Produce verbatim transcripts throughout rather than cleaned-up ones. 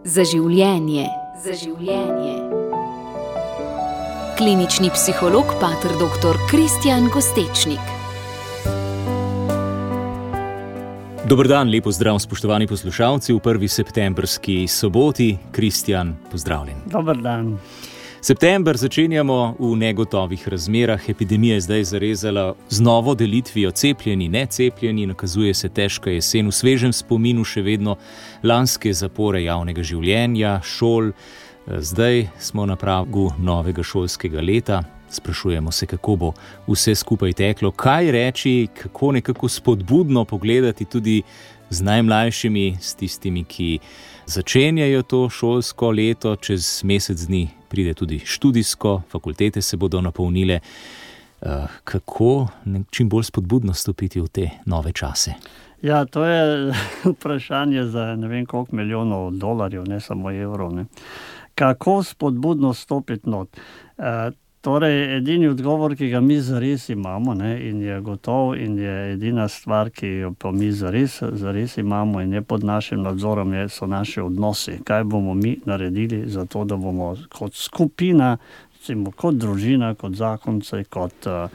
Za življenje. Za življenje. Klinični psiholog pater doktor Kristjan Kostečnik. Dober dan, lepo zdrav, spoštovani poslušalci, v prvi septembrski soboti. Kristjan, pozdravljen. Dober dan. September začenjamo v negotovih razmerah. Epidemija je zdaj zarezala z novo delitvijo cepljeni, necepljeni, nakazuje se težka jesen, v svežem spominu še vedno lanske zapore javnega življenja, šol. Zdaj smo na pragu novega šolskega leta. Sprašujemo se, kako bo vse skupaj teklo, kaj reči, kako nekako spodbudno pogledati tudi z najmlajšimi, s tistimi, ki začenjajo to šolsko leto, čez mesec dni pride tudi študijsko, fakultete se bodo napolnile. Kako čim bolj spodbudno stopiti v te nove čase? Ja, to je vprašanje za ne vem koliko milijonov dolarjev, ne samo evrov. Ne. Kako spodbudno stopiti not? E, torej, edini odgovor, ki ga mi zares imamo, ne, in je gotov in je edina stvar, ki jo pa mi zares, zares imamo in je pod našim nadzorom, je, so naši odnosi. Kaj bomo mi naredili za to, da bomo kot skupina, recimo, kot družina, kot zakonci, kot uh,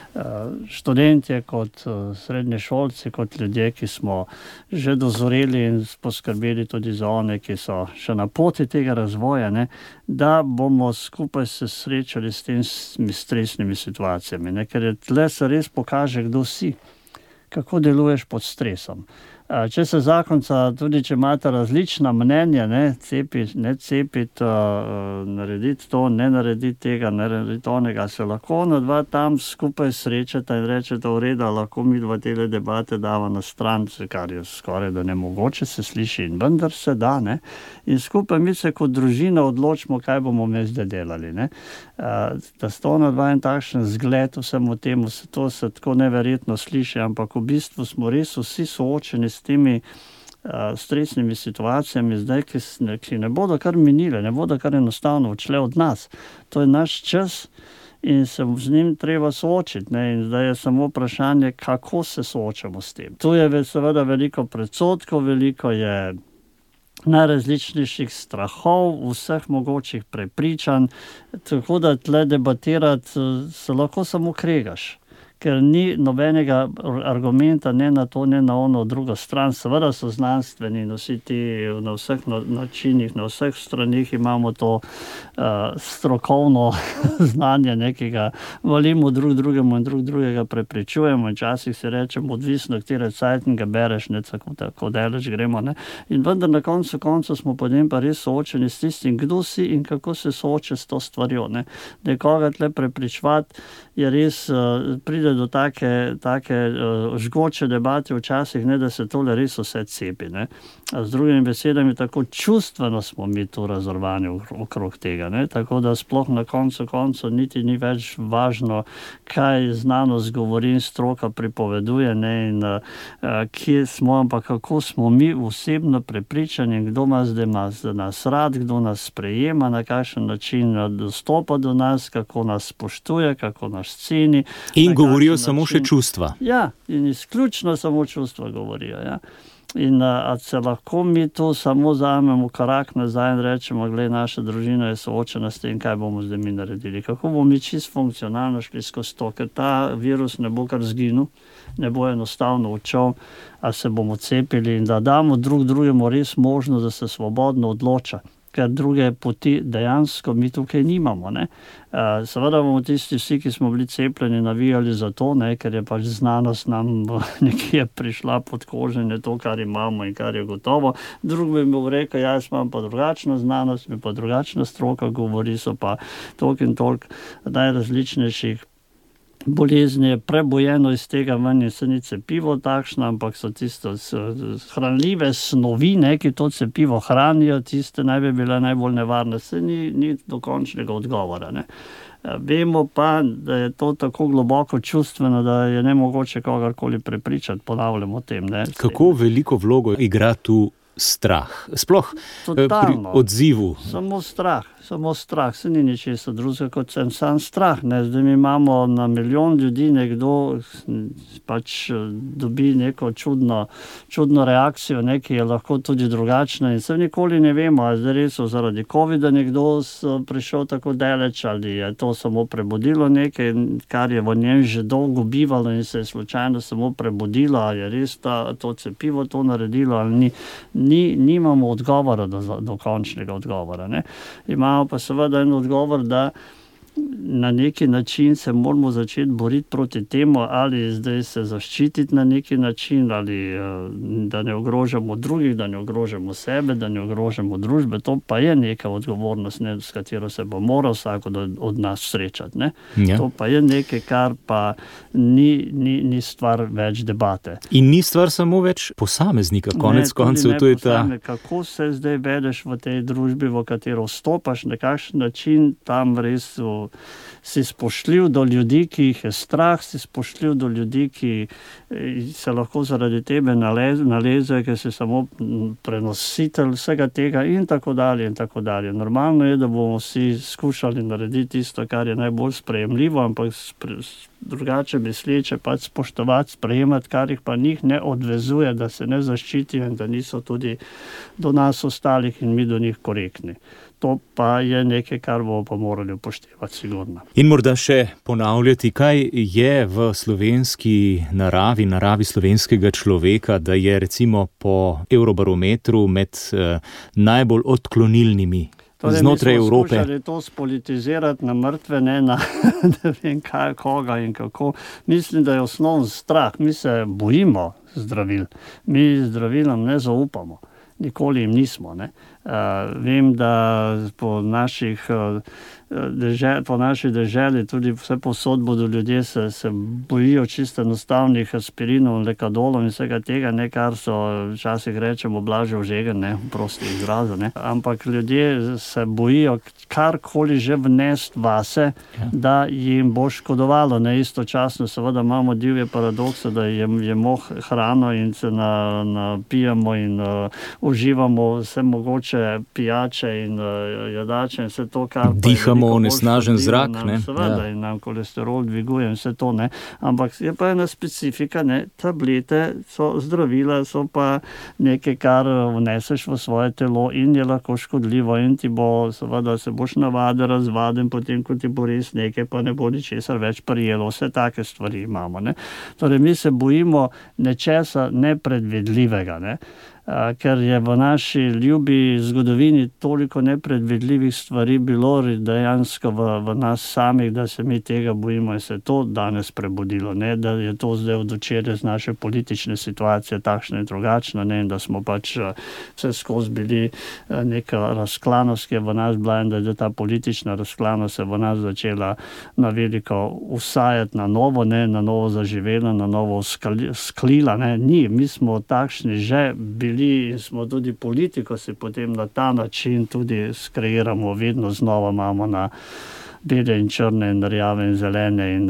študentje, kot uh, srednješolci, kot ljudje, ki smo že dozoreli in poskrbeli tudi za one, ki so še na poti tega razvoja, ne, da bomo skupaj se srečali s temi stresnimi situacijami, ne, ker je tle se res pokaže, kdo si, kako deluješ pod stresom. Če se zakonca, tudi če imate različna mnenja, ne, cepiti, ne cepiti, uh, narediti to, ne narediti tega, ne narediti onega, se lahko na dva tam skupaj srečata in rečete, v redu, lahko mi dva tele debate dava na stran, kar je skoraj da nemogoče, se sliši in vendar se da, ne, in skupaj mi se kot družina odločimo, kaj bomo mi zdaj delali, ne. Uh, da sto na dva en takšen zgled vsemu temu, se to se tako neverjetno sliši, ampak v bistvu smo res vsi soočeni s temi uh, stresnimi situacijami zdaj, ki, ki ne bodo kar minile, ne bodo kar enostavno odšle od nas. To je naš čas in se z njim treba soočiti, ne? In zdaj je samo vprašanje, kako se soočamo s tem. Tu je seveda veliko predsodkov, veliko je najrazličnejših strahov, vseh mogočih prepričanj, tako da tle debatirati se lahko samo kregaš, ker ni nobenega argumenta ne na to, ne na ono drugo stran. Seveda so znanstveni in vsi ti na vseh načinih, na vseh stranih imamo to uh, strokovno znanje, nekega volimo drug drugemu in drug drugega prepričujemo in časih si rečemo, odvisno, katere cajtnega bereš, ne tako, tako daleč gremo. Ne? In vendar na koncu koncu smo potem pa res soočeni s tistim, kdo si in kako se sooča s to stvarjo. Ne? Nekoga tle prepričvati je res, uh, pride do take, take uh, žgoče debate včasih, ne, da se tole res vse cepi. Ne. Z drugimi besedami, tako čustveno smo mi tu razorvani okrog tega. Ne. Tako da sploh na koncu koncu niti ni več važno, kaj znanost govori in stroka pripoveduje, ne, in uh, kje smo, ampak kako smo mi osebno prepričani, kdo ima zdaj nas rad, kdo nas sprejema, na kakšen način dostopa do nas, kako nas spoštuje, kako nas ceni. In govorijo samo še čustva. Ja, in izključno samo čustva govorijo. Ja. In a se lahko mi to samo zamemo korak nazaj in rečemo, glej, naša družina je soočena s tem, kaj bomo zdaj mi naredili. Kako bomo mi čisto funkcionalno šli skozi to, ker ta virus ne bo kar zginil, ne bo enostavno odšel, a se bomo cepili in da damo drug drugemu res možnost, da se svobodno odloča. Ker druge poti dejansko mi tukaj nimamo. Ne? Seveda bomo tisti vsi, ki smo bili cepljeni, navijali za to, ne? Ker je pač znanost nam nekje prišla pod koženje to, kar imamo in kar je gotovo. Drug bi mi rekel, jaz imam pa drugačno znanost, mi pa drugačna stroka govori, so pa toliko in toliko najrazličnejših bolezni je prebojeno iz tega ven in se ni cepivo takšno, ampak so tiste hranljive snovi, ne, ki to cepivo hranijo, tiste naj bi bile najbolj nevarne. Se ni, ni dokončnega odgovora. Ne. Vemo pa, da je to tako globoko čustveno, da je nemogoče kogarkoli prepričati, ponavljamo o tem. Ne. Kako veliko vlogo igra tu strah? Sploh Totalno. Pri odzivu? Samo strah. samo strah, se ni ničesar drugega kot sem sam strah. Ne. Zdaj mi imamo na milijon ljudi, nekdo pač dobi neko čudno, čudno reakcijo, ne, ki je lahko tudi drugačna in se nikoli ne vemo, ali zdaj res zaradi covida nekdo prišel tako daleč, ali je to samo prebudilo nekaj, kar je v njem že dolgo bivalo in se je slučajno samo prebudilo, ali je res ta, to cepivo to naredilo, ali ni, ni, nimamo odgovora do, do končnega odgovora. Ne. Imamo pa seveda en odgovor, da na neki način se moramo začeti boriti proti temu, ali zdaj se zaščititi na neki način, ali da ne ogrožamo drugih, da ne ogrožamo sebe, da ne ogrožamo družbe. To pa je neka odgovornost, ne, s katero se bo moral vsak od, od nas srečati. Ne. Ja. To pa je nekaj, kar pa ni, ni, ni stvar več debate. In ni stvar samo več posameznika, konec koncev. To je ta... Kako se zdaj vedeš v tej družbi, v katero vstopaš, na kakšen način tam res v si spoštljiv do ljudi, ki jih je strah, si spoštljiv do ljudi, ki se lahko zaradi tebe naleze, naleze, ker si samo prenositelj vsega tega in tako dalje in tako dalje. Normalno je, da bomo vsi skušali narediti tisto, kar je najbolj sprejemljivo, ampak drugače misleče pač spoštovati, sprejemati, kar jih pa njih ne odvezuje, da se ne zaščitijo in da niso tudi do nas ostalih in mi do njih korektni. To pa je nekaj, kar bomo pa morali upoštevati, sigurno. In morda še ponavljati, kaj je v slovenski naravi, naravi slovenskega človeka, da je recimo po Eurobarometru med eh, najbolj odklonilnimi torej, znotraj Evrope. Torej, mi smo skušali to spolitizirati na mrtve, ne na ne vem kaj, koga in kako. Mislim, da je osnovni strah. Mi se bojimo zdravil. Mi zdravilom ne zaupamo. Nikoli jim nismo, ne. Uh, vem, da po naših uh, dežel, po naši deželi tudi vse povsod bodo ljudje se, se bojijo čisto enostavnih aspirinov, lekadolov in vsega tega, ne, kar so včasih rečemo blažev žegen, ne, prosti izrazu, ne. Ampak ljudje se bojijo karkoli že vnest vase, ja. Da jim bo škodovalo. Ne, istočasno seveda imamo divje paradokse, da jemo hrano in se na, napijamo in uh, uživamo vse mogoče pijače in uh, jadače in vse to, kar dihamo onesnažen zrak, nam, ne? Seveda, ja. In nam kolesterol dviguje in vse to, ne. Ampak je pa ena specifika, ne, tablete so zdravila, so pa nekaj, kar vneseš v svoje telo in je lahko škodljivo in ti bo, seveda, se boš navadil, razvaden, potem, ko ti bo res nekaj, pa ne bo ničesar več prijelo. Vse take stvari imamo, ne. Torej, mi se bojimo nečesa nepredvidljivega, ne. Uh, ker je v naši ljubi zgodovini toliko nepredvidljivih stvari bilo dejansko v, v nas samih, da se mi tega bojimo in se to danes prebudilo, ne, da je to zdaj od včeraj z naše politične situacije takšna in drugačna, ne, in da smo pač uh, vse skozi bili uh, neka razklanost, ki je v nas bila in da je ta politična razklanost se v nas začela na veliko usajati na novo, ne, na novo zaživela, na novo skali, sklila, ne, ni, mi smo takšni že bili in smo tudi politiko si potem na ta način tudi skreiramo, vedno znova imamo na bele in črne in rjave in zelene in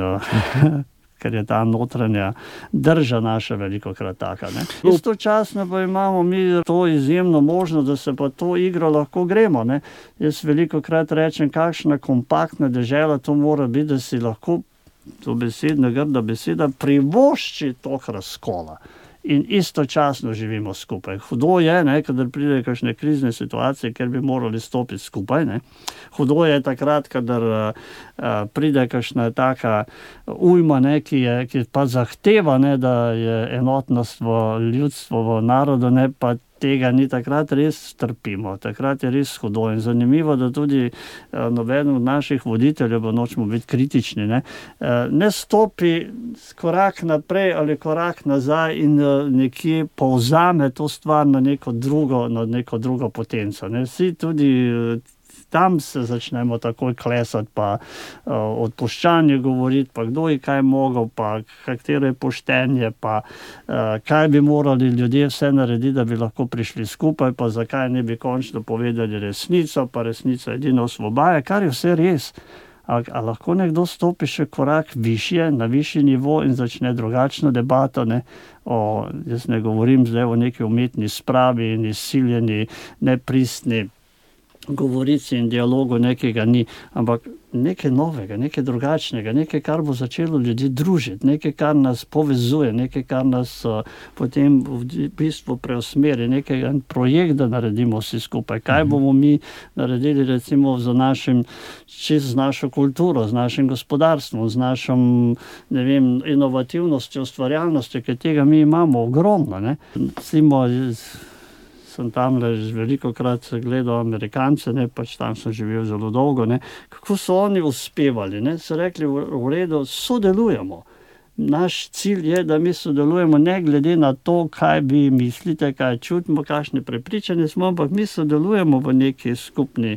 ker je ta notranja drža naša velikokrat taka. Ne. Istočasno pa imamo mi to izjemno možnost, da se pa to igro lahko gremo. Ne. Jaz velikokrat rečem, kakšna kompaktna dežela to mora biti, da si lahko, to besedna grda beseda, privošči tok razkola. In istočasno živimo skupaj. Hudo je, ne, kadar pride kakšne krizne situacije, ker bi morali stopiti skupaj. Ne. Hudo je takrat, kadar uh, pride kakšna taka ujma, ne, ki, je, ki pa zahteva, ne, da je enotnost v ljudstvu, v narodu, ne, pa tega ni, takrat res trpimo, takrat je res hudo in zanimivo, da tudi uh, noben od naših voditeljev, pa nočemo biti kritični, ne, uh, ne stopi korak naprej ali korak nazaj in uh, nekje povzame to stvar na neko drugo, na neko drugo potenco. Ne. Vsi tudi uh, tam se začnemo takoj klesati, pa uh, odpuščanje govoriti, pa kdo je kaj mogel, pa katero je poštenje, pa uh, kaj bi morali ljudje vse narediti, da bi lahko prišli skupaj, pa zakaj ne bi končno povedali resnico, pa resnica edino osvobaja, kar je vse res. A, a lahko nekdo stopi še korak višje, na višji nivo in začne drugačno debato, ne? O, jaz ne govorim zdaj o neki umetni spravi in izsiljeni, nepristni govorici in dialogu nekega ni, ampak nekaj novega, nekaj drugačnega, nekaj, kar bo začelo ljudi družiti, nekaj, kar nas povezuje, nekaj, kar nas uh, potem v bistvu preusmeri, nekaj projekt, da naredimo vsi skupaj. Kaj bomo mi naredili recimo z našim, čez z našo kulturo, z našim gospodarstvom, z našo, ne vem, inovativnostjo, ustvarjalnostjo, ker tega mi imamo ogromno, ne. Recimo, sem tam le veliko krat gledal Amerikance, ne, pač tam sem živel zelo dolgo, ne, kako so oni uspevali, ne, so rekli, v, v redu, sodelujemo. Naš cilj je, da mi sodelujemo ne glede na to, kaj vi mislite, kaj čutimo, kakšne prepričanje smo, ampak mi sodelujemo v neki skupni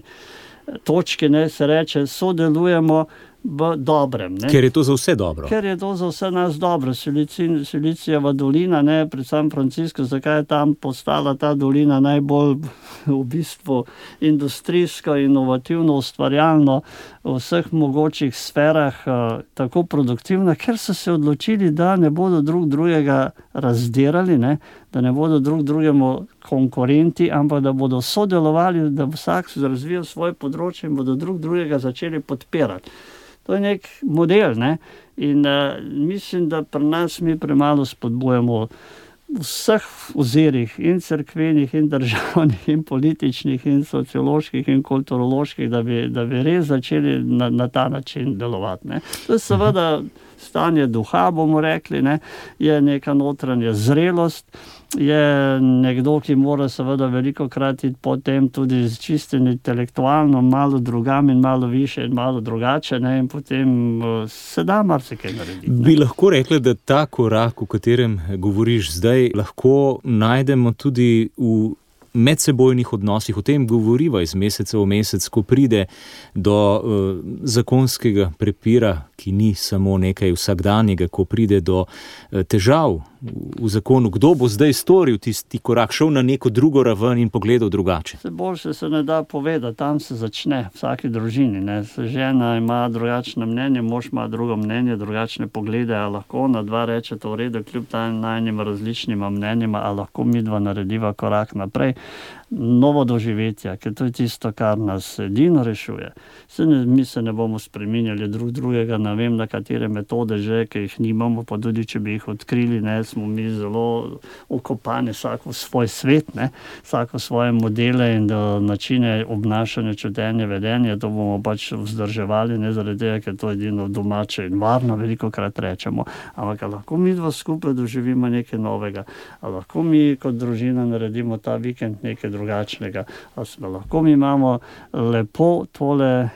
točki, ne, se reče, sodelujemo v dobrem. Ne. Ker je to za vse dobro. Ker je to za vse nas dobro. Silici, Silicijeva dolina, ne, pred San Francisco, zakaj je tam postala ta dolina najbolj v bistvu industrijsko, inovativno, ustvarjalno v vseh mogočih sferah uh, tako produktivna, ker so se odločili, da ne bodo drug drugega razdirali, ne, da ne bodo drug drugemu konkurenti, ampak da bodo sodelovali, da vsak razvijal svoje področje in bodo drug drugega začeli podpirati. To je nek model, ne? In uh, mislim, da pri nas mi premalo spodbujamo v vseh ozirih, in cerkvenih, in državnih, in političnih, in socioloških, in kulturoloških, da bi, da bi res začeli na, na ta način delovati, ne? To je seveda stanje duha, bomo rekli, ne? Je neka notranja zrelost, je nekdo, ki mora seveda veliko krat iti potem tudi čisto intelektualno, malo drugam in malo više in malo drugače, ne, in potem uh, se da marsikaj narediti. Ne. Bi lahko rekli, da ta korak, o katerem govoriš zdaj, lahko najdemo tudi v medsebojnih odnosih, o tem govoriva iz meseca v mesec, ko pride do uh, zakonskega prepira, ki ni samo nekaj vsakdanjega, ko pride do uh, težav v zakonu, kdo bo zdaj storil tisti korak, šel na neko drugo raven in pogledal drugače. Se boljše se ne da povedati, tam se začne v vsaki družini, ne. Žena ima drugačno mnenje, mož ima drugo mnenje, drugačne poglede, a lahko na dva rečeta v redu, kljub tam najnim različnima mnenjima, a lahko midva narediva korak naprej. Novo doživetje, ker to je tisto, kar nas edino rešuje. Se ne, mi se ne bomo spreminjali drug drugega, ne vem na katere metode že, ki jih nimamo, pa tudi če bi jih odkrili, ne, smo mi zelo okopani, vsako svoj svet, ne, vsako svoje modele in načine obnašanja, čutenja, vedenja, to bomo pač vzdrževali, ne zaradi tega, ker to je edino domače in varno, veliko krat rečemo. Ampak lahko mi dva skupaj doživimo nekaj novega, a lahko mi kot družina naredimo ta vikend nekaj drugačnega. Lahko mi imamo lepo tole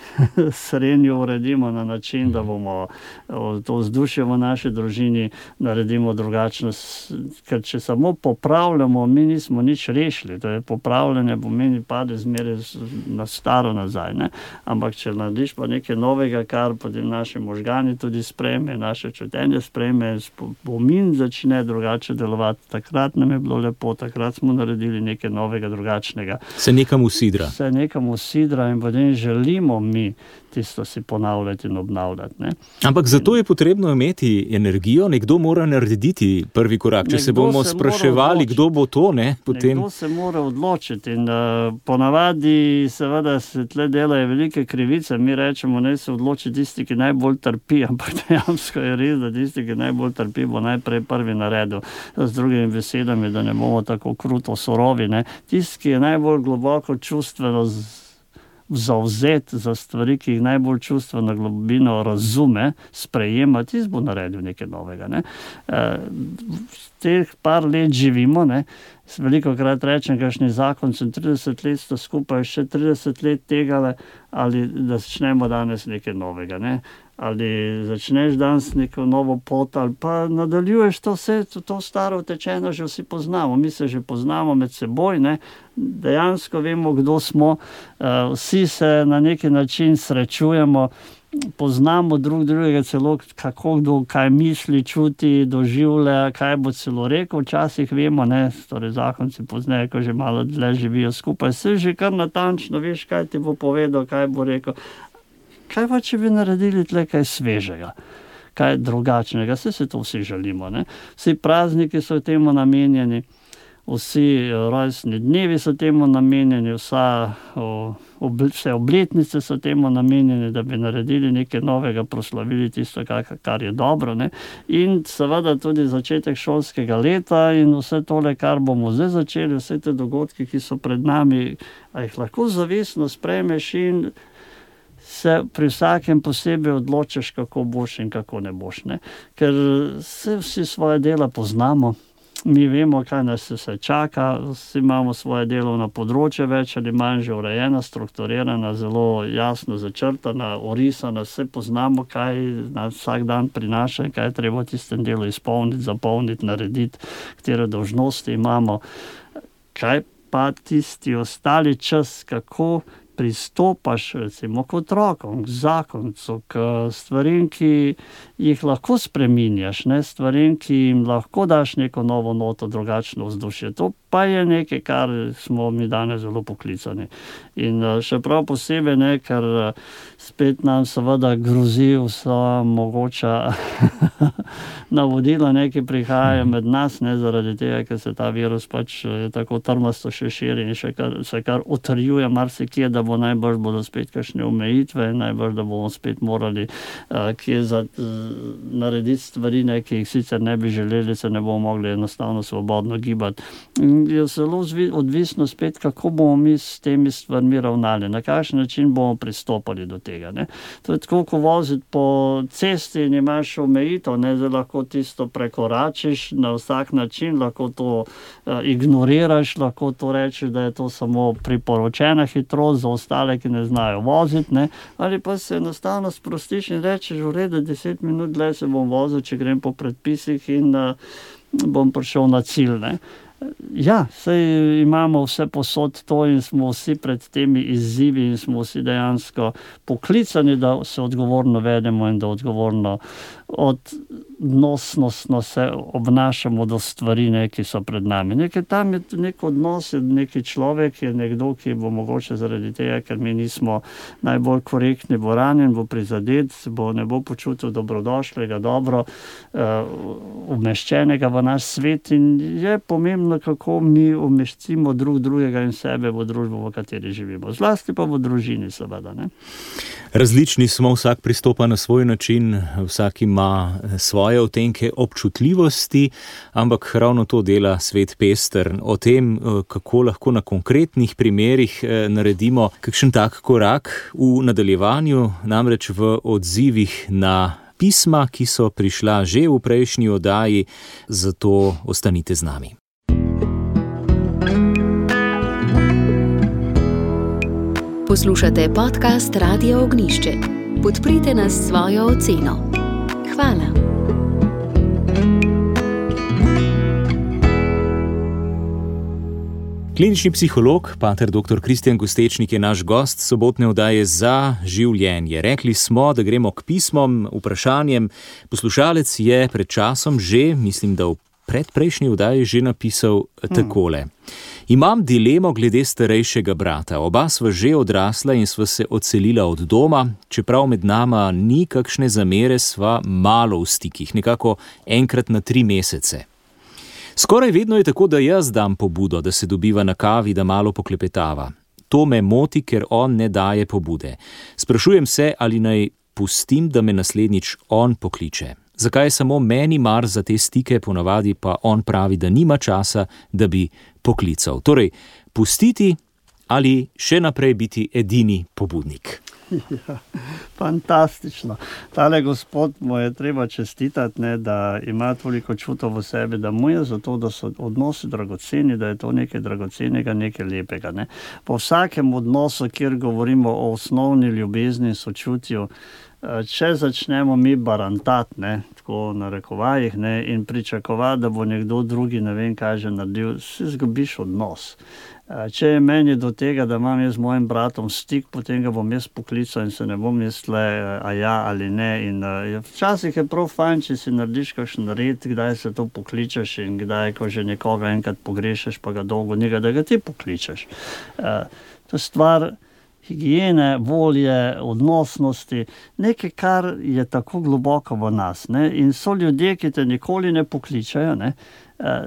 srenjo uredimo na način, da bomo to vzdušje v naši družini naredimo drugačno, ker če samo popravljamo, mi nismo nič rešili, to je popravljanje, pomeni pade zmeraj na staro nazaj, ne? Ampak če narediš pa nekaj novega, kar potem naše možgani tudi sprejme, naše čutenje sprejme, spomin začne drugače delovati, takrat nam je bilo lepo, takrat smo naredili nekaj novega, drugačnega. Se nekam usidra. Se nekam usidra in potem želimo mi tisto si ponavljati in obnavljati. Ne? Ampak zato je potrebno imeti energijo, nekdo mora narediti prvi korak. Če nekdo se bomo se spraševali, kdo bo to, ne, potem... Nekdo se mora odločiti in uh, ponavadi seveda se tle delajo velike krivice. Mi rečemo, ne se odloči tisti, ki najbolj trpi, ampak dejansko je res, da tisti, ki najbolj trpi, bo najprej prvi naredil. Z drugimi besedami, da ne bomo tako kruto surovi. Ne? Tisti, ki je najbolj globoko čustveno zavzet za stvari, ki jih najbolj čustveno globino razume, sprejema, tisti bo naredil nekaj novega. Ne? E, v teh par let živimo, ne? Veliko krat rečem, kakšni zakon, sem trideset let sta skupaj, še trideset let tega, ali da začnemo danes nekaj novega, ne? Ali začneš danes neko novo pot, ali pa nadaljuješ to vse, to, to staro utečeno že vsi poznamo, mi se že poznamo med seboj, ne? Dejansko vemo, kdo smo, vsi se na neki način srečujemo, poznamo drug drugega celo, kako kdo kaj misli, čuti, doživlja, kaj bo celo rekel, včasih vemo, ne, torej zakonci pozneje, ko že malo dlje živijo skupaj, se že kar natančno veš, kaj ti bo povedal, kaj bo rekel. Kaj pa, če bi naredili tle kaj svežega, kaj drugačnega, vse se to vsi želimo, ne. Vsi prazniki so temu namenjeni, vsi rojstni dnevi so temu namenjeni, vsa, vse obletnice so temu namenjeni, da bi naredili nekaj novega, proslavili tisto, kar je dobro, ne. In seveda tudi začetek šolskega leta in vse tole, kar bomo zdaj začeli, vse te dogodke, ki so pred nami, a jih lahko zavestno sprejmeš in se pri vsakem posebej odločiš, kako boš in kako ne boš, ne. Ker se vsi svoje dela poznamo, mi vemo, kaj nas vse čaka, vsi imamo svoje delovno področje več ali manj že urejena, strukturirana, zelo jasno začrtana, orisana, vse poznamo, kaj nas vsak dan prinaša in kaj je treba v tistem delu izpolniti, zapolniti, narediti, katere dolžnosti imamo. Kaj pa tisti ostali čas, kako pristopaš recimo k otrokom, k zakoncu, k stvarim, ki jih lahko spreminjaš, ne, stvarim, ki jim lahko daš neko novo noto, drugačno vzdušje. To pa je nekaj, kar smo mi danes zelo poklicani. In še prav posebej, ne, ker spet nam seveda grozi vsa mogoča navodila, ne, ki prihajajo med nas, ne, zaradi tega, ker se ta virus pač tako trmasto še širi in še kar, se kar utrjuje marsikje, da bo najbrž bodo spet kakšne omejitve, najbrž, da bomo spet morali uh, kje za, uh, narediti stvari, ne, ki jih sicer ne bi želeli, se ne bomo mogli enostavno svobodno gibati. Je zelo odvisno spet, kako bomo mi s temi stvarmi ravnali, na kakšen način bomo pristopali do tega, ne. To je tako, ko voziti po cesti in imaš omejitev, ne, zdaj lahko tisto prekoračiš na vsak način, lahko to uh, ignoriraš, lahko to rečeš, da je to samo priporočena hitrost za ostale, ki ne znajo voziti, ne, ali pa se enostavno sprostiš in rečeš, v redu, deset minut dlje se bom vozil, če grem po predpisih in uh, bom prišel na cilj, ne. Ja, saj imamo vse posod to in smo vsi pred temi izzivi in smo vsi dejansko poklicani, da se odgovorno vedemo in da odgovorno odnosnostno se obnašamo do stvari, ne, ki so pred nami. Nekaj tam je nek odnos, je neki človek, je nekdo, ki bo mogoče zaradi tega, ker mi nismo najbolj korektni, bo ranjen, bo prizadet, bo ne bo počutil dobrodošlega, dobro uh, umeščenega v naš svet in je pomembno, kako mi umestimo drug drugega in sebe v družbo, v kateri živimo. Zlasti pa v družini, seveda, ne. Različni smo, vsak pristopa na svoj način, vsak ima svoje odtenke občutljivosti, ampak ravno to dela svet pester. O tem, kako lahko na konkretnih primerih naredimo kakšen tak korak v nadaljevanju, namreč v odzivih na pisma, ki so prišla že v prejšnji oddaji, zato ostanite z nami. Poslušate podcast Radia Ognjišče. Podprite nas s svojo oceno. Hvala. Klinični psiholog, pater doktor Kristijan Gostečnik je naš gost sobotne oddaje Za življenje. Rekli smo, da gremo k pismom, vprašanjem. Poslušalec je pred časom že, mislim, da v predprejšnji oddaji že napisal takole. Imam dilemo glede starejšega brata. Oba sva že odrasla in sva se odselila od doma, čeprav med nama ni kakšne zamere, sva malo v stikih, nekako enkrat na tri mesece. Skoraj vedno je tako, da jaz dam pobudo, da se dobiva na kavi, da malo poklepetava. To me moti, ker on ne daje pobude. Sprašujem se, ali naj pustim, da me naslednjič on pokliče. Zakaj samo meni mar za te stike, ponavadi pa on pravi, da nima časa, da bi poklical. Torej, pustiti ali še naprej biti edini pobudnik? Ja, fantastično. Tale gospod mu je treba čestitati, ne, da ima toliko čutov v sebi, da mu je zato, da so odnosi dragoceni, da je to nekaj dragocenega, nekaj lepega. Ne. Po vsakem odnosu, kjer govorimo o osnovni ljubezni in sočutju, če začnemo mi barantati, ne, tako na rekovajih, ne, in pričakovati, da bo nekdo drugi ne vem kaj že naredil, si zgubiš odnos. Če je meni do tega, da imam jaz z mojim bratom stik, potem ga bom jaz poklical in se ne bom misle, a ja ali ne. In včasih je prav fajn, če si narediš kakšen red, kdaj se to pokličeš in kdaj, ko že nekoga enkrat pogrešeš, pa ga dolgo njega, da ga ti pokličeš. To je stvar higiene, volje, odnosnosti, nekaj, kar je tako globoko v nas. Ne? In so ljudje, ki te nikoli ne pokličajo, ne?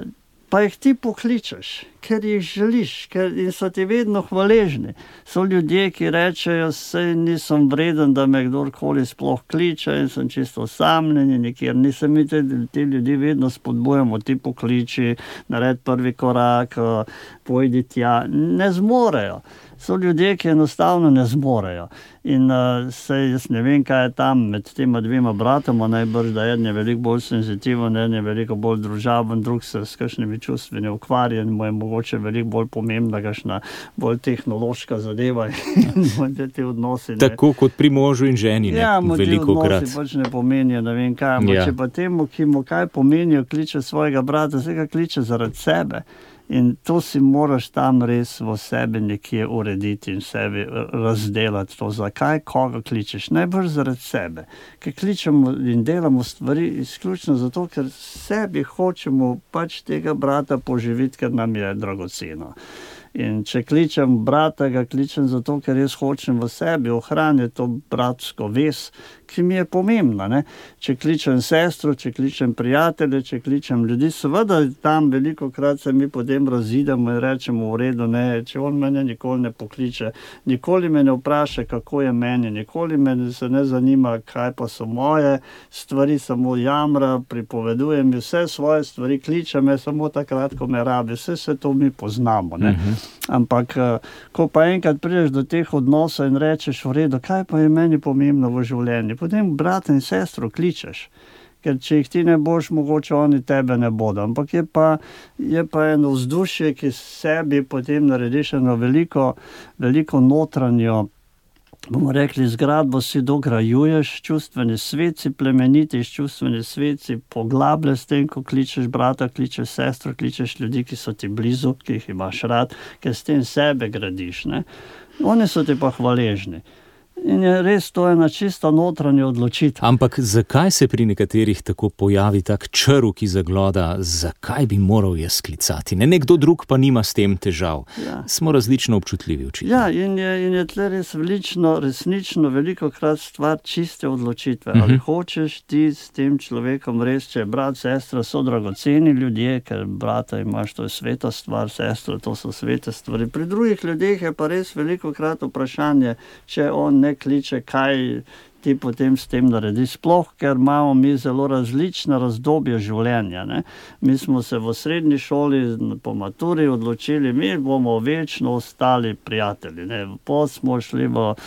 pa jih ti pokličeš, ker jih želiš, ker in so ti vedno hvaležni. So ljudje, ki rečejo, sej nisem vreden, da me kdorkoli sploh kliče in sem čisto osamljen in nikjer nisem. Mi te, te ljudi vedno spodbujamo, ti pokliči, naredi prvi korak, pojdi tja. Ne zmorejo. So ljudje, ki enostavno ne zmorejo. In uh, sej jaz ne vem, kaj je tam med tema dvema bratoma, najbrž, da eden je veliko bolj senzitiven, eden je veliko bolj družaben, drug se s kakšnimi čustveni ukvarja in mu je mogoče veliko bolj pomembna, kakšna bolj tehnološka zadeva in te odnosi. Ne. Tako kot pri možu in ženi, ne, ja, veliko krat. Ja, pač ne pomenijo, ne vem kaj. Ja. Če pa temu, ki mu kaj pomenijo, kliče svojega brata, se ga kliče zaradi sebe. In to si moraš tam res v sebi nekje urediti in sebi razdelati to, zakaj koga kličeš. Najbrž zaradi sebe. Ker kličemo in delamo stvari izključno zato, ker sebi hočemo pač tega brata poživiti, ker nam je dragoceno. In če kličem brata, ga kličem zato, ker jaz hočem v sebi ohraniti to bratsko vez, ki mi je pomembna. Ne? Če kličem sestro, če kličem prijatelje, če kličem ljudi, seveda tam veliko krat se mi potem razidemo in rečemo v redu, ne, če on mene nikoli ne pokliče, nikoli me ne vpraša, kako je meni, nikoli me se ne zanima, kaj pa so moje stvari, samo jamra, pripoveduje mi vse svoje stvari, kliče me samo takrat, ko me rabi, vse se to mi poznamo. Ne? Uh-huh. Ampak, ko pa enkrat prideš do teh odnosov in rečeš v redu, kaj pa je meni pomembno v življenju, potem brata in sestro kličeš, ker če jih ti ne boš, mogoče oni tebe ne bodo. Ampak je pa, je pa eno vzdušje, ki sebi potem narediš eno veliko, veliko notranjo, bomo rekli, zgradbo si dograjuješ, čustveni svet si plemenitiš, čustveni svet si poglabljaš s tem, ko kličeš brata, kličeš sestro, kličeš ljudi, ki so ti blizu, ki jih imaš rad, ker s tem sebe gradiš. Ne? Oni so ti pa hvaležni. In je res to ena čista notranja odločitev. Ampak zakaj se pri nekaterih tako pojavi tak črv, ki zagloda, zakaj bi moral jaz klicati? Ne, nekdo drug pa nima s tem težav. Ja. Smo različno občutljivi očitno. Ja, in je, in je tle res velično, resnično veliko krat stvar čiste odločitve. Uh-huh. Ali hočeš ti s tem človekom res, če je brat, sestra, so dragoceni ljudje, ker brata imaš, to je sveta stvar, sestra, to so svete stvari. Pri drugih ljudeh je pa res veliko krat vprašanje, če on ne kliče, kaj ti potem s tem naredi. Sploh, ker imamo mi zelo različna razdobja življenja. Ne? Mi smo se v srednji šoli po maturi odločili, mi bomo večno ostali prijatelji. Ne? Po smo šli v uh,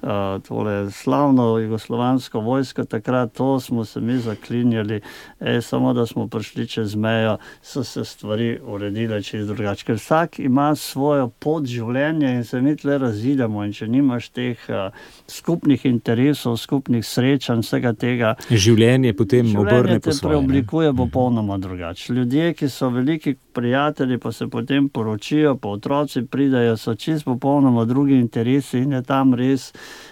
tole slavno jugoslovansko vojsko, takrat to smo se mi zaklinjali, e, samo da smo prišli čez mejo, so se stvari uredile čez drugače. Ker vsak ima svojo pot življenja in se mi tle razidemo in če nimaš teh uh, skupnih interesov, skupnih srečanj, vsega tega. Življenje potem obrne po svoje. Življenje te preoblikuje popolnoma drugače. Ljudje, ki so veliki prijatelji, pa se potem poročijo, pa otroci pridajo, so čisto popolnoma drugi interesi in je tam res,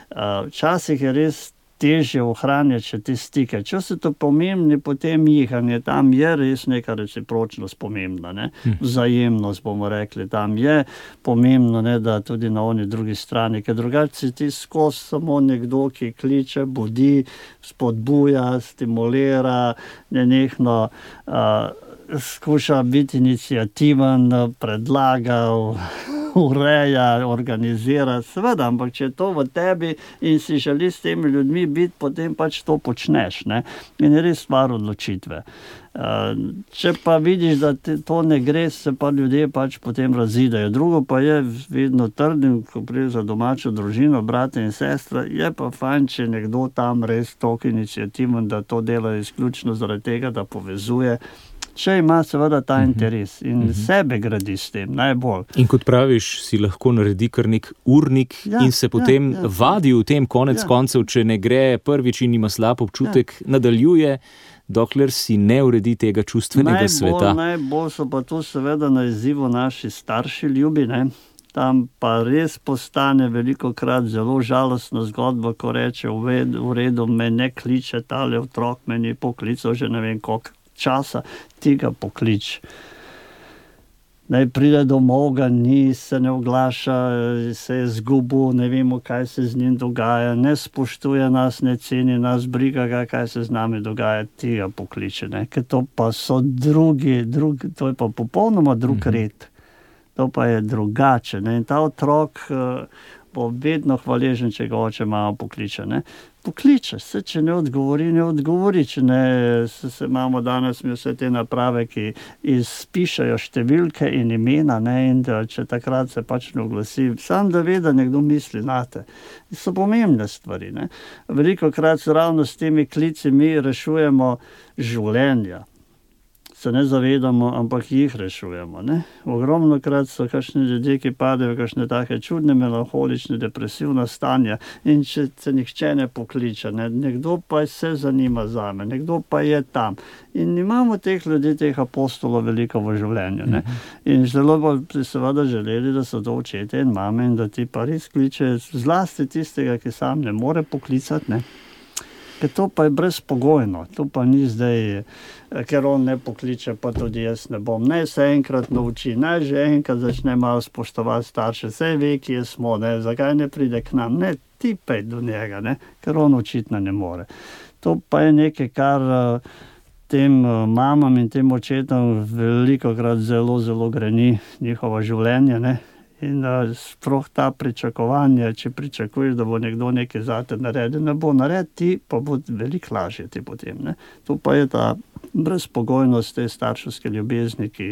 včasih uh, je res težje ohranjati še te stike. Če so to pomembni, potem jihanje, tam je res neka recipročnost pomembna, ne? Vzajemnost, bomo rekli, tam je pomembno, ne, da tudi na oni drugi strani, ker drugače si ti skozi samo nekdo, ki kliče, budi, spodbuja, stimulira, nenehno uh, skuša biti inicijativen, predlaga, ureja, organizira, seveda, ampak če je to v tebi in si želi s temi ljudmi biti, potem pač to počneš, ne? In je res stvar odločitve. Uh, če pa vidiš, da te, to ne gre, se pa ljudje pač potem razidejo. Drugo pa je, vedno trdim, ko pride za domačo družino, brate in sestra, je pa fajn, če nekdo tam res toliko inicijativen, da to dela izključno zaradi tega, da povezuje, če ima seveda ta uh-huh. interes in uh-huh. sebe gradi s tem, najbolj. In kot praviš, si lahko naredi kar nek urnik ja, in se potem ja, ja, vadi v tem konec ja. koncev, če ne gre prvič in ima slab občutek, ja. nadaljuje, dokler si ne uredi tega čustvenega najbolj, sveta. Najbolj so pa tu seveda na izzivu naši starši ljubi, ne? Tam pa res postane veliko krat zelo žalostna zgodba, ko reče, v redu, me ne kliče tale otrok, me ni poklical že ne vem koliko časa, ti ga poklič. Naj pride domov, ga ni, se ne oglaša, se je zgubil, ne vemo, kaj se z njim dogaja, ne spoštuje nas, ne ceni nas, briga ga, kaj se z nami dogaja, ti ga pokliče, ne? Ker to pa so drugi, drugi, to je pa popolnoma drug red. To pa je drugače, ne? In ta otrok uh, bo vedno hvaležen, če ga oče mama pokliče, ne? Pokliče se, če ne odgovori, ne odgovori, če ne, se, se imamo danes mi vse te naprave, ki izpišajo številke in imena, ne, in da, če takrat se pač ne oglasi, sam da ve, da nekdo misli nate. So pomembne stvari, ne. Veliko krat ravno s temi klici mi rešujemo življenja. Se ne zavedamo, ampak jih rešujemo, ne. Ogromno krat so kakšni ljudje, ki padejo v kakšne take čudne, melanholične, depresivna stanja in če se nihče ne pokliče, ne. Nekdo pa se zanima zame, nekdo pa je tam. In imamo teh ljudi, teh apostolov veliko v življenju, ne. In zelo bi seveda želeli, da so to očete in mame in da ti pa res kliče zlasti tistega, ki sam ne more poklicati, ne. Ker to pa je brezpogojno, to pa ni zdaj, ker on ne pokliče, pa tudi jaz ne bom. Naj se enkrat nauči, naj že enkrat začne malo spoštovati starše, saj ve, kje smo, ne, zakaj ne pride k nam, ne, ti pej do njega, ne, ker on očitno ne more. To pa je nekaj, kar tem mamam in tem očetom velikokrat zelo, zelo greni njihovo življenje, ne. In sploh ta pričakovanje, če pričakuješ, da bo nekdo nekaj zate naredil, ne bo naredil, ti pa bo veliko lažje ti potem, ne. To pa je ta brezpogojnost te starševske ljubezni, ki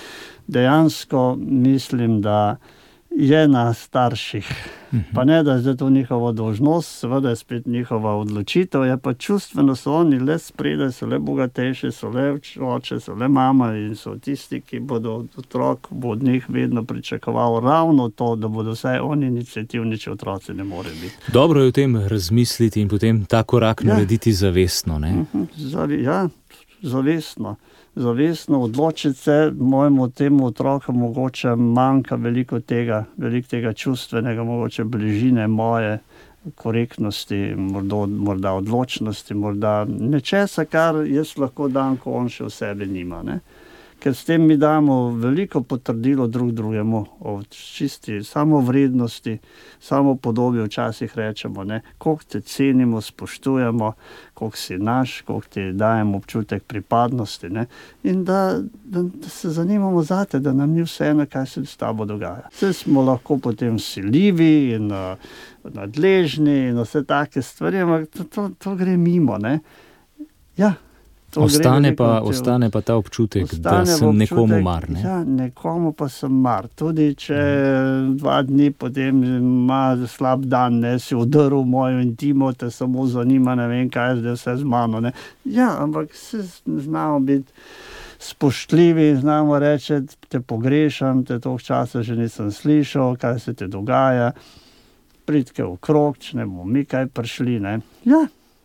dejansko mislim, da je na starših. Pa ne, da je zdaj to njihova dolžnost, seveda je spet njihova odločitev, je pa čustveno so oni le spredaj, so le bogatejši, so le oče, so le mama in so tisti, ki bodo otrok, bo od njih vedno pričakoval ravno to, da bodo vsaj oni iniciativni, če otroci ne more biti. Dobro je o tem razmisliti in potem ta korak ja. narediti zavestno, ne? Zavi, ja, zavestno. Zavestno odločiti se, mojemu temu otroku mogoče manjka veliko tega, veliko tega čustvenega, mogoče bližine moje, korektnosti, morda, morda odločnosti, morda nečesa, kar jaz lahko dam, ko on še v sebi nima, ne. Ker s tem mi damo veliko potrdilo drug drugemu o čisti samovrednosti, samopodobju včasih rečemo, ne, koliko te cenimo, spoštujemo, koliko si naš, koliko ti dajemo občutek pripadnosti, ne, in da, da, da se zanimamo zate, da nam ni vseeno, kaj se s tabo dogaja. Vse smo lahko potem vsiljivi in uh, nadležni in vse take stvari, ampak to, to, to gre mimo, ne. Ja. Ostane pa, ostane pa ta občutek, ostane da sem občutek, nekomu mar. Ne? Ja, nekomu pa sem mar. Tudi če dva dni potem ima slab dan, ne, si udrl mojo intimo, te samo zanima, ne vem, kaj je zdaj vse z mano. Ne. Ja, ampak se znamo biti spoštljivi, znamo reči, te pogrešam, te toliko časa že nisem slišal, kaj se ti dogaja, pridke v krog, če ne bomo mi kaj prišli. Ne. Ja.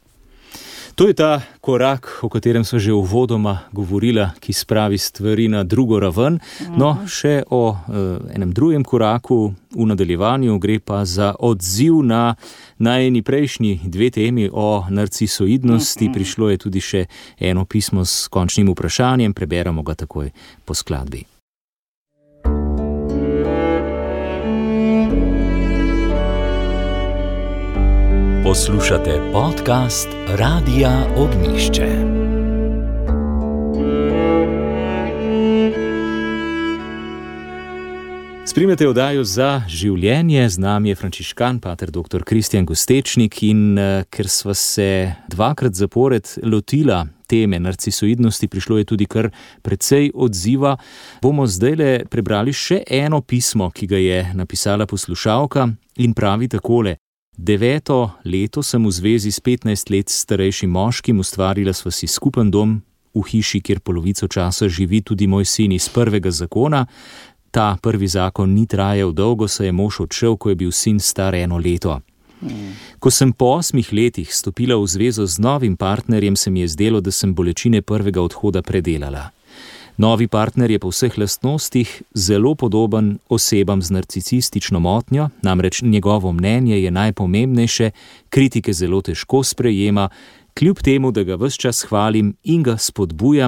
To je ta korak, o katerem so že uvodoma govorila, ki spravi stvari na drugo raven. No, še o uh, enem drugem koraku v nadaljevanju gre pa za odziv na najni prejšnji dve temi o narcisoidnosti. Prišlo je tudi še eno pismo s končnim vprašanjem, preberamo ga takoj po skladbi. Poslušate podcast Radia Ognjišče. Spremljate oddajo Za življenje, z nami je frančiškan, pater doktor Kristjan Gostečnik, in uh, ker sva se dvakrat zapored lotila teme narcisoidnosti, prišlo je tudi kar precej odziva, bomo zdajle prebrali še eno pismo, ki ga je napisala poslušalka in pravi takole. Deveto leto sem v zvezi s petnajst let starejšim moškim, ustvarila sva si skupen dom v hiši, kjer polovico časa živi tudi moj sin iz prvega zakona. Ta prvi zakon ni trajal dolgo, saj je mož odšel, ko je bil sin star eno leto. Ko sem po osmih letih stopila v zvezo z novim partnerjem, se mi je zdelo, da sem bolečine prvega odhoda predelala. Novi partner je po vseh lastnostih zelo podoben osebam z narcisistično motnjo, namreč njegovo mnenje je najpomembnejše, kritike zelo težko sprejema, kljub temu, da ga ves čas hvalim in ga spodbujam,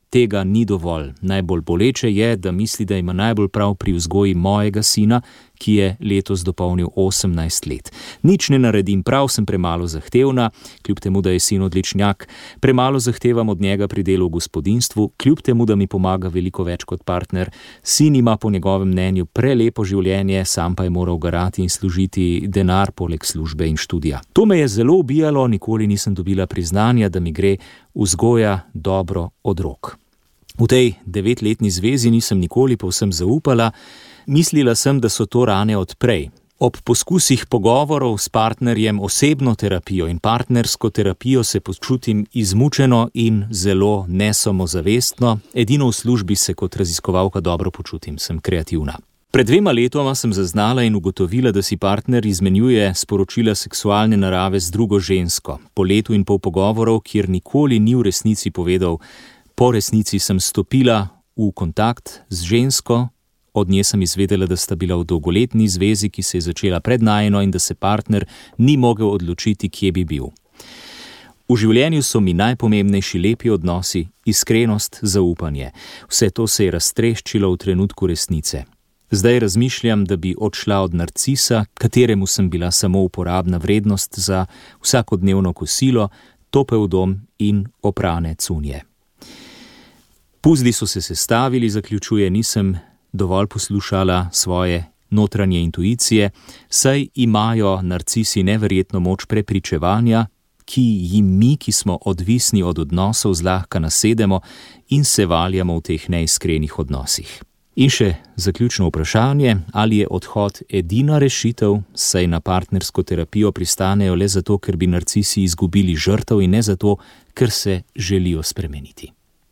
tega ni dovolj. Najbolj boleče je, da misli, da ima najbolj prav pri vzgoji mojega sina, ki je letos dopolnil osemnajst let. Nič ne naredim prav, sem premalo zahtevna, kljub temu, da je sin odličnjak. Premalo zahtevam od njega pri delu v gospodinjstvu, kljub temu, da mi pomaga veliko več kot partner. Sin ima po njegovem mnenju prelepo življenje, sam pa je moral garati in služiti denar poleg službe in študija. To me je zelo ubijalo, nikoli nisem dobila priznanja, da mi gre vzgoja dobro od rok. V tej devetletni zvezi nisem nikoli povsem zaupala. Mislila sem, da so to rane od prej. Ob poskusih pogovorov s partnerjem, osebno terapijo in partnersko terapijo se počutim izmučeno in zelo nesamozavestno. Edino v službi se kot raziskovalka dobro počutim, sem kreativna. Pred dvema letoma sem zaznala in ugotovila, da si partner izmenjuje sporočila seksualne narave z drugo žensko. Po letu in pol pogovorov, kjer nikoli ni v resnici povedal, po resnici sem stopila v kontakt z žensko. Od nje sem izvedela, da sta bila v dolgoletni zvezi, ki se je začela pred najino in da se partner ni mogel odločiti, kje bi bil. V življenju so mi najpomembnejši lepi odnosi, iskrenost, zaupanje. Vse to se je raztreščilo v trenutku resnice. Zdaj razmišljam, da bi odšla od narcisa, kateremu sem bila samo uporabna vrednost za vsakodnevno kosilo, topel dom in oprane cunje. Puzli so se sestavili, zaključuje, nisem dovolj poslušala svoje notranje intuicije, saj imajo narcisi neverjetno moč prepričevanja, ki jim mi, ki smo odvisni od odnosov, zlahka nasedemo in se valjamo v teh neiskrenih odnosih. In še zaključno vprašanje, ali je odhod edina rešitev, saj na partnersko terapijo pristanejo le zato, ker bi narcisi izgubili žrtev in ne zato, ker se želijo spremeniti.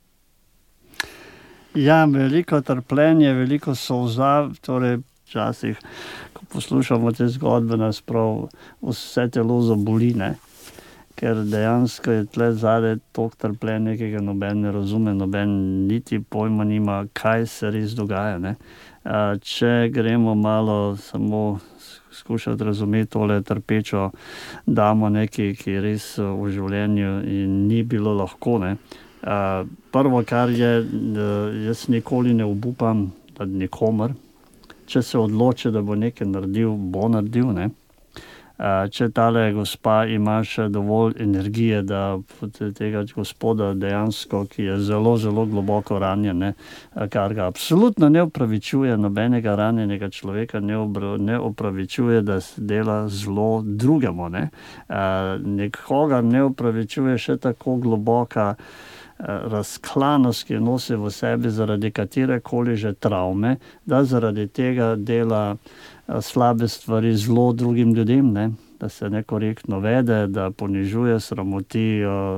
Ja, veliko trpljenje, veliko solza, torej včasih, ko poslušamo te zgodbe, nas prav vse telo zaboli, ne? Ker dejansko je tle zadaj toliko trpljenja, ki ga noben ne razume, noben niti pojma nima, kaj se res dogaja, ne? Če gremo malo samo skušati razumeti tole trpečo damo neki, ki res v življenju in ni bilo lahko, ne? Uh, prvo, kar je, uh, jaz nikoli ne obupam nad nikomer. Če se odloči, da bo nekaj naredil, bo naredil, ne. Uh, če tale gospa ima še dovolj energije, da tega gospoda dejansko, ki je zelo, zelo globoko ranjen, ne, kar ga absolutno ne opravičuje, nobenega ranjenega človeka ne, obra, ne opravičuje, da se dela zlo drugemu, ne. Uh, nekoga ne opravičuje še tako globoka razklanost, ki jo nosi v sebi zaradi katerekoli že travme, da zaradi tega dela slabe stvari zelo drugim ljudem, ne? Da se nekorektno vede, da ponižuje, sramoti,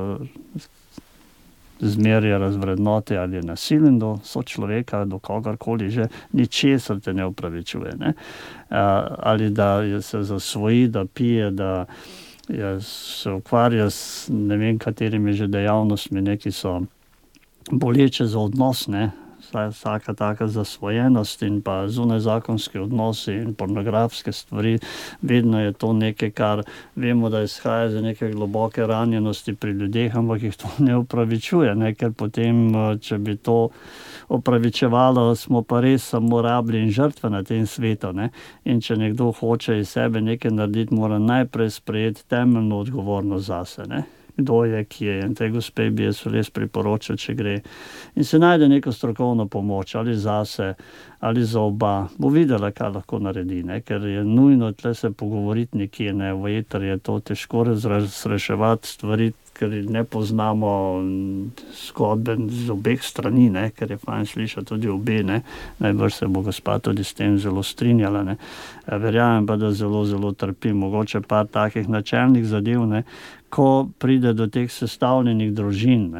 zmerja, razvrednoti ali je nasilen do sočloveka, do kogarkoli že, ničesar te ne opravičuje, ne? Ali da se zasvoji, da pije, da Ja, se ukvarja s ne vem katerimi že dejavnostmi, neki so boleče za odnos, ne, vsaka taka zasvojenost in pa zunajzakonski odnosi in pornografske stvari, vedno je to nekaj, kar vemo, da izhaja za neke globoke ranjenosti pri ljudeh, ampak jih to ne opravičuje, ne, ker potem, če bi to opravičevalo, smo pa res samo rabili in žrtve na tem svetu, ne. In če nekdo hoče iz sebe nekaj narediti, mora najprej sprejeti temeljno odgovornost zase, ne. Kdo je, ki je. In tej gospe bi jaz res priporočil, če gre. In se najde neko strokovno pomoč, ali zase, ali za oba. Bo videla, kaj lahko naredi, ne. Ker je nujno tle se pogovoriti nekje, ne. V eter je to težko razreševati stvari, ker ne poznamo zgodbe z obeh strani, ne, ker je fajn slišati tudi obe, ne. Najbrž se bo gospa tudi s tem zelo strinjala, ne. Verjamem pa, da zelo, zelo trpi. Mogoče par takih načelnih zadev, ne, ko pride do teh sestavljenih družin, ne.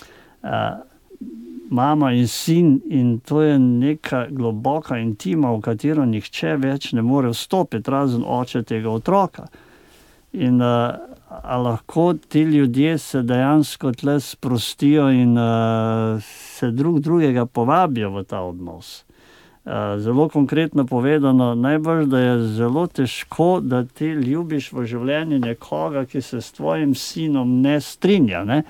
Mama in sin, in to je neka globoka intima, v katero nihče več ne more vstopiti, razen oče tega otroka. In a, a lahko ti ljudje se dejansko tle sprostijo in a, se drug drugega povabijo v ta odnos. A, zelo konkretno povedano, najbrž, da je zelo težko, da ti ljubiš v življenju nekoga, ki se s tvojim sinom ne strinja, ne?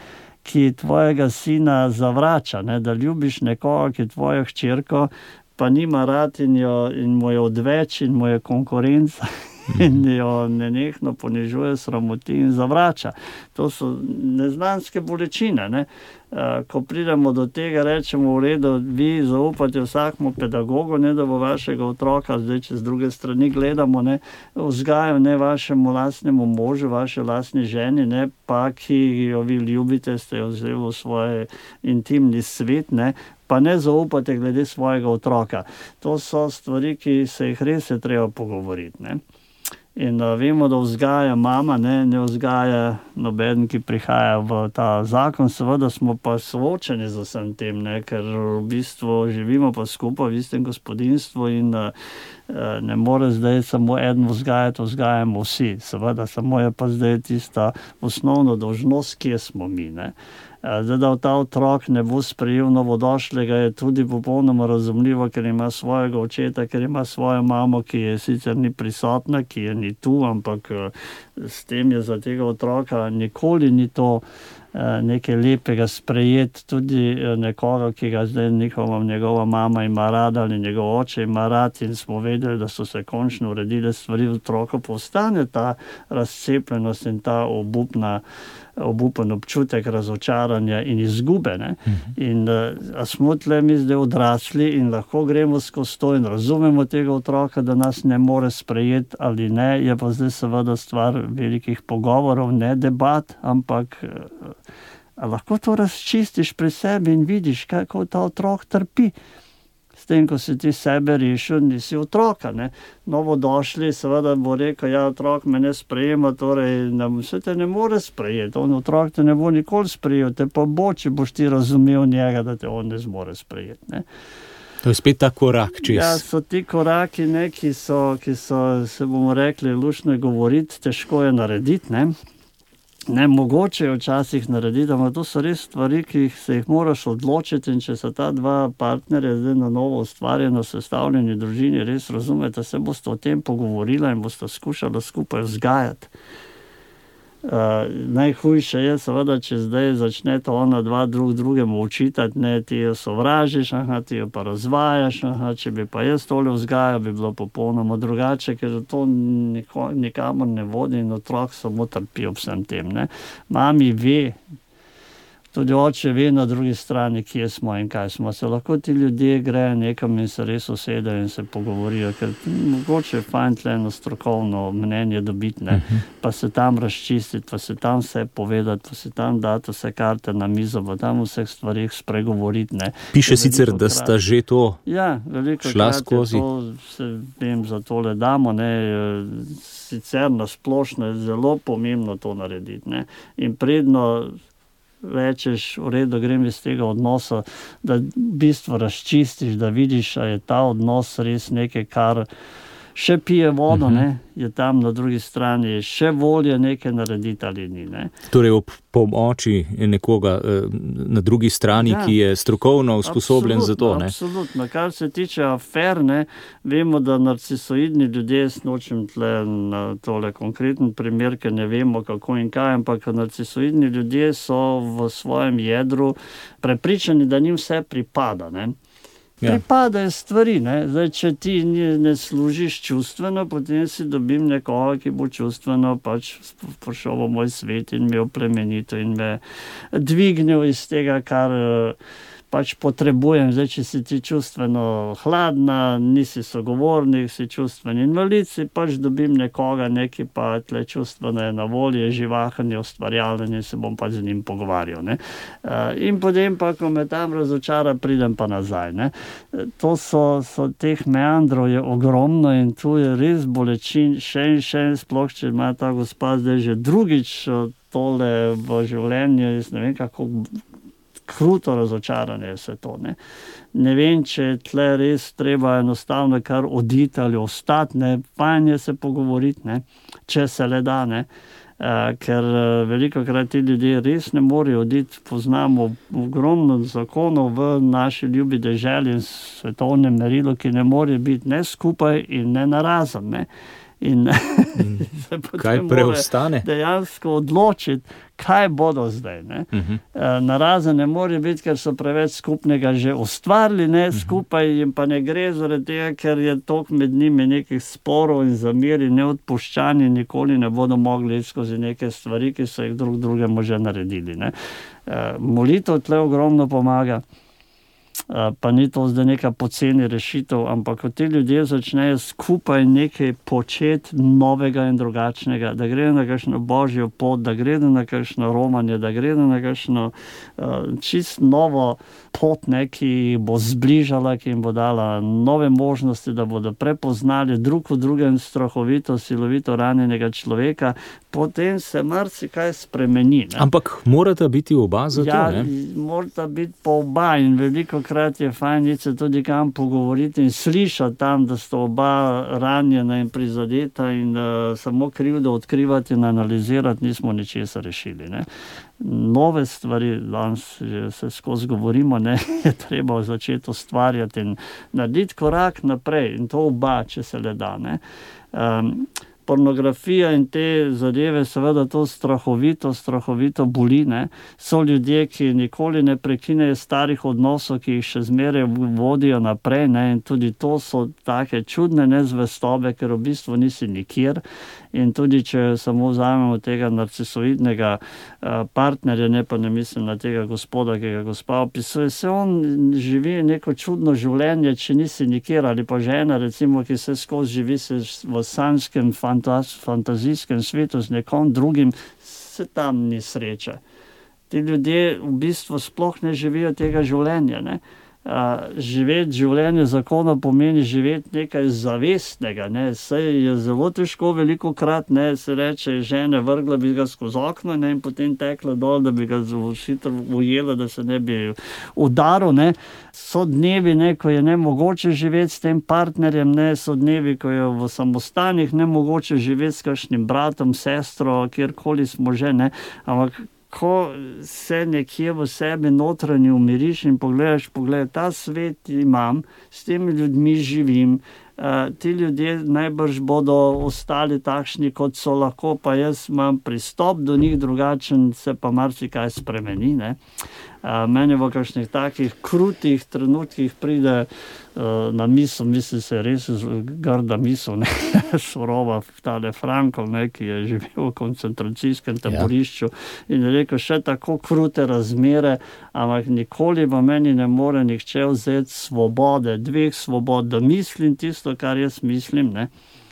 ki tvojega sina zavrača, ne? Da ljubiš nekoga, ki tvojo hčerko, pa nima rad in, jo, in mu je odveč in mu je konkurenca in jo nenehno ponižuje, sramoti in zavrača. To so neznanske bolečine, ne? Ko pridemo do tega, rečemo, v redu, vi zaupate vsakmu pedagogu, ne, da bo vašega otroka, zdaj če z druge strani gledamo, ne, vzgajal ne vašemu lastnemu možu, vaše lastni ženi, ne, pa ki jo vi ljubite, ste jo vzeli v svoj intimni svet, ne, pa ne zaupate glede svojega otroka. To so stvari, ki se jih res je treba pogovoriti, ne. In uh, vemo, da vzgaja mama, ne, ne vzgaja noben, ki prihaja v ta zakon. Seveda smo pa soočeni z vsem tem, ne, ker v bistvu živimo pa skupaj v istem gospodinjstvu in uh, ne more zdaj samo eden vzgajati, vzgajamo vsi. Seveda, samo je pa zdaj tista osnovna dolžnost, kje smo mi, ne. Zdaj, da ta otrok ne bo sprejel novodošlega, je tudi popolnoma razumljivo, ker ima svojega očeta, ker ima svojo mamo, ki je sicer ni prisotna, ki je ni tu, ampak s tem je za tega otroka nikoli ni to nekaj lepega sprejeti, tudi nekoga, ki ga zdaj njihova, njegova mama ima rada ali njegov oče ima rad in smo vedeli, da so se končno uredile stvari, otroka postane ta razcepljenost in ta obupna obupen občutek razočaranja in izgube. Ne? In a smo tle mi zdaj odrasli in lahko gremo skozi to in razumemo tega otroka, da nas ne more sprejeti ali ne, je pa zdaj seveda stvar velikih pogovorov, ne debat, ampak a lahko to razčistiš pri sebi in vidiš, kako ta otrok trpi. S tem, ko si ti sebe rešil, nisi otroka, ne. Novodošli, seveda bo rekel, ja, otrok me ne sprejema, torej se te ne more sprejeti. On otrok te ne bo nikoli sprejel, te pa bo, če boš ti razumel njega, da te on ne zmore sprejeti, ne. To je spet ta korak čez. Ja, so ti koraki, ne, ki so, ki so, se bomo rekli, luštno je govoriti, težko je narediti, ne. Ne, mogoče je včasih narediti, ampak to so res stvari, ki se jih moraš odločiti in če se ta dva partnerja zdaj na novo ustvarjeno sestavljeni družini res razumete, se boste o tem pogovorila in boste skušala skupaj vzgajati. Uh, najhujše je seveda, če zdaj začnete ona dva drug drugemu učitati, ne, ti jo sovražiš, aha, ti jo pa razvajaš, aha, če bi pa jaz tole vzgajal, bi bilo popolnoma drugače, ker to niko, nikamor ne vodi in otrok samo trpi ob vsem tem, ne. Mami ve, tudi oče ve na drugi strani, kje smo in kaj smo. Se lahko ti ljudje grejo nekam in se res usedejo in se pogovorijo, ker mogoče je fajn tle eno strokovno mnenje dobiti, ne, pa se tam razčistiti, pa se tam vse povedati, pa se tam dati vse karte na mizo, pa tam vseh stvarih spregovoriti, ne. Piše sicer, da sta že to ja, šla skozi. To, se vem, za tole damo, ne, sicer na splošno je zelo pomembno to narediti, ne, in predno rečeš, v redu, grem iz tega odnosa, da v bistvu razčistiš, da vidiš, a je ta odnos res nekaj, kar še pije vodo, uh-huh. ne, je tam na drugi strani, še volje nekaj narediti ali ni, ne. Torej ob pomoči nekoga na drugi strani, ja, ki je strokovno usposobljen za to, ne. Absolutno. Kar se tiče afer, ne, vemo, da narcisoidni ljudje, nočem tle na tole konkreten primer, ker ne vemo kako in kaj, ampak narcisoidni ljudje so v svojem jedru prepričani, da njim vse pripada, ne. Ja. Pripadajo stvari, ne. Zdaj, če ti ne služiš čustveno, potem si dobim nekoga, ki bo čustveno pač prišel v moj svet in me oplemenito in me dvignil iz tega, kar pač potrebujem. Zdaj, če si ti čustveno hladna, nisi sogovornik, si čustven invalid, si pač dobim nekoga, neki pa tle čustveno je na volje, živahen je, ustvarjalen in se bom pa z njim pogovarjal, ne. In potem pa, ko me tam razočara, pridem pa nazaj, ne. To so, so teh meandrov je ogromno in tu je res bolečin, še in še in sploh, če ima ta gospa zdaj že drugič tole v življenju, jaz ne vem, kako kruto razočaranje je vse to, ne. Ne vem, če je tle res treba enostavno kar oditi ali ostati, ne. Fajn je se pogovoriti, ne, če se le da, ne. Uh, ker uh, velikokrat ti ljudje res ne morejo oditi. Poznamo ogromno zakonov v naši ljubi deželi in svetovnem merilu, ki ne more biti ne skupaj in ne narazen, ne. In se kaj preostane? Dejansko odločiti, kaj bodo zdaj. Ne? Uh-huh. Narazen ne more biti, ker so preveč skupnega že ustvarili, ne? Skupaj jim pa ne gre zaradi tega, ker je toliko med njimi nekih sporov in zameri, neodpuščani, nikoli ne bodo mogli skozi neke stvari, ki so jih drug drugemu že naredili. Ne? Molitev tle ogromno pomaga. Pa ni to zdaj neka poceni rešitev, ampak ko ti ljudje začnejo skupaj nekaj početi novega in drugačnega, da gredo na kakšno božjo pot, da gredo na kakšno romanje, da gredo na kakšno uh, čist novo pot, ne, ki jih bo zbližala, ki jim bo dala nove možnosti, da bodo prepoznali drug v drugem strahovito, silovito ranjenega človeka, potem se marsikaj spremeni. Ne? Ampak morata biti oba za to, ne? Ja, morata biti pa oba in veliko krat je fajn se tudi kam pogovoriti in slišati tam, da sta oba ranjena in prizadeta in uh, samo krivdo odkrivati in analizirati, nismo ničesar rešili. Ne? Nove stvari, danes se skozi govorimo, ne, je treba začeti ustvarjati in narediti korak naprej in to oba, če se le da. Ne. Um, pornografija in te zadeve seveda to strahovito, strahovito boli. Ne. So ljudje, ki nikoli ne prekinejo starih odnosov, ki jih še zmeraj vodijo naprej, ne, in tudi to so take čudne nezvestobe, ker v bistvu nisi nikjer. In tudi, če samo vzamemo tega narcisoidnega partnerja, ne pa ne mislim na tega gospoda, ki ga gospa opisuje, se on živi neko čudno življenje, če nisi nikjer, ali pa žena, recimo, ki se skozi živi se v sanjskem, fantaz, fantazijskem svetu z nekom drugim, se tam ni sreče. Ti ljudje v bistvu sploh ne živijo tega življenja, ne. Uh, živeti življenje zakona pomeni živeti nekaj zavestnega. Ne? Saj je zelo težko veliko krat, ne, se reče, žene vrgla bi ga skozi okno, ne, in potem tekla dol, da bi ga hitro ujela, da se ne bi udaril. Ne? So dnevi, ne, ko je nemogoče živeti s tem partnerjem, ne? So dnevi, ko je v samostanih nemogoče živeti s kakšnim bratom, sestro, kjerkoli smo že, ne, ampak ko se nekje v sebi notranji umiriš in pogledaš, pogledaj, ta svet imam, s temi ljudmi živim, uh, ti ljudje najbrž bodo ostali takšni, kot so lahko, pa jaz imam pristop do njih drugačen, se pa marsikaj spremeni. Ne? Uh, meni v kakšnih takih krutih trenutkih pride uh, na misel, mislim se res grda misel, ne, surova, tale Frankl, ne, ki je živel v koncentracijskem taborišču, ja. In je rekel, še tako krute razmere, ampak nikoli v meni ne more nihče vzeti svobode, dveh svobod, da mislim tisto, kar jaz mislim, ne,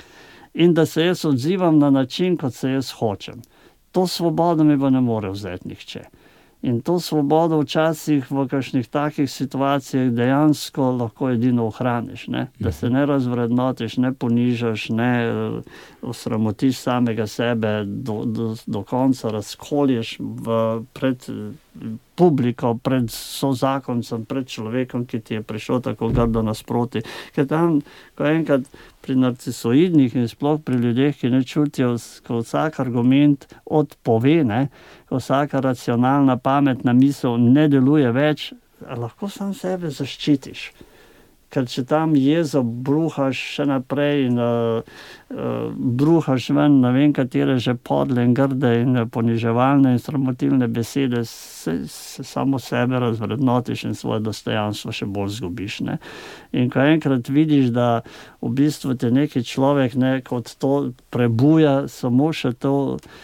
in da se jaz odzivam na način, kot se jaz hočem. To svobodo mi pa ne more vzeti nihče. In to svobodo včasih v kakšnih takih situacijah dejansko lahko edino ohraniš, ne? Da se ne razvrednotiš, ne ponižaš, ne osramotiš samega sebe, do, do, do konca razkolješ v, pred publiko, pred sozakoncem, pred človekom, ki ti je prišel tako grdo nasproti. Ker tam, ko enkrat pri narcisoidnih in sploh pri ljudeh, ki ne čutijo, ko vsak argument odpove, ne, ko vsaka racionalna, pametna misel ne deluje več, lahko sam sebe zaščitiš. Ker če tam jezo bruhaš še naprej in uh, uh, bruhaš ven na vem katere že podle in grde in poniževalne in sramotilne besede, se, se samo sebe razvrednotiš in svoje dostojanstvo še bolj zgubiš. Ne? In ko enkrat vidiš, da v bistvu te neki človek, ne, kot to prebuja, samo še to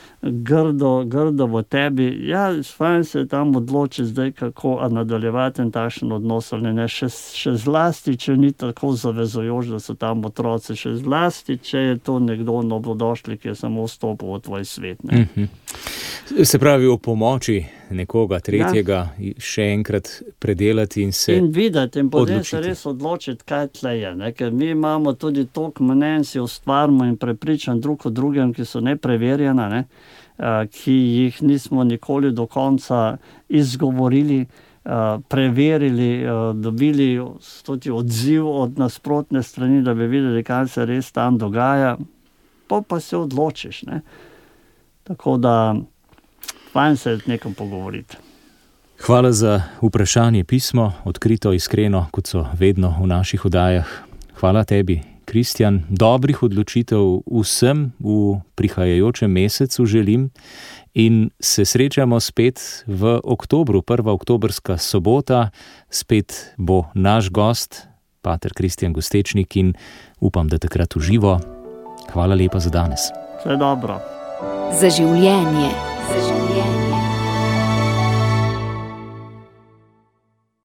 grdo, grdo v tebi, ja, fajn se tam odloči zdaj, kako nadaljevati in takšen odnos ali ne, še, še zlasti, če ni tako zavezujoč, da so tam otroci, še zlasti, če je to nekdo novodošli, ki je samo vstopil v tvoj svet. Ne? Mm-hmm. Se pravi, o pomoči nekoga tretjega, ja. Še enkrat predelati in se in videti in potem odločiti. Se res odločiti, kaj tle je. Ne? Ker mi imamo tudi toliko mnenj, si ustvarimo in prepričan drug o drugem, ki so nepreverjena, ne? Ki jih nismo nikoli do konca izgovorili, preverili, dobili tudi odziv od nasprotne strani, da bi videli, kaj se res tam dogaja, pa pa se odločiš. Ne? Tako da fajn se nekom pogovoriti. Hvala za vprašanje, pismo, odkrito, iskreno, kot so vedno v naših oddajah. Hvala tebi, Kristjan, dobrih odločitev vsem v prihajajočem mesecu želim in se srečamo spet v oktobru, prva oktobrska sobota. Spet bo naš gost, pater Kristjan Gostečnik, in upam, da takrat v živo. Hvala lepa za danes. Vse dobro. Za življenje. Za življenje.